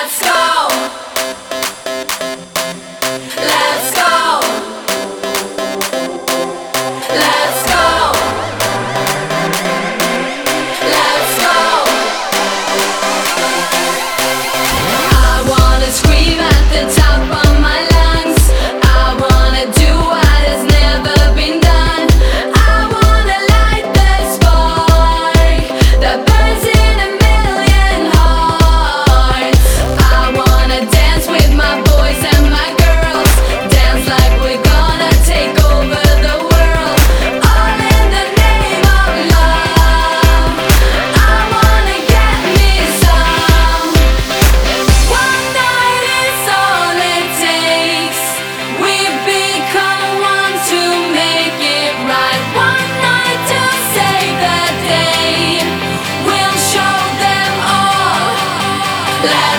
Let's go. Let's go. Let's go. Let's go. I wanna scream at the top of my lungs. I wanna do what has never been done. I wanna light the spark that burns in a million hearts. I wanna dance with my boys and my girls. Dance like we're gonna take over the world. All in the name of love. I wanna get me some. One night is all it takes. We've become one to make it right. One night to save the day. We'll show them all.